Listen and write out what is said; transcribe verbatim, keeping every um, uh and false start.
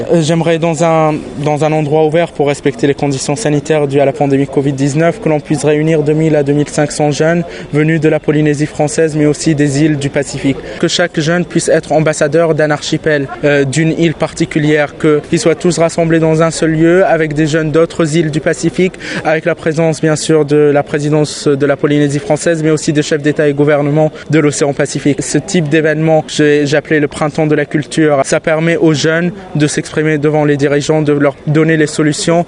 J'aimerais dans un, dans un endroit ouvert pour respecter les conditions sanitaires dues à la pandémie covid dix-neuf que l'on puisse réunir deux mille à deux mille cinq cents jeunes venus de la Polynésie française mais aussi des îles du Pacifique. Que chaque jeune puisse être ambassadeur d'un archipel, euh, d'une île particulière, qu'ils soient tous rassemblés dans un seul lieu avec des jeunes d'autres îles du Pacifique, avec la présence bien sûr de la présidence de la Polynésie française mais aussi des chefs d'État et gouvernement de l'océan Pacifique. Ce type d'événement, j'ai, j'ai appelé le printemps de la culture, ça permet aux jeunes de s'exprimer devant les dirigeants, de leur donner les solutions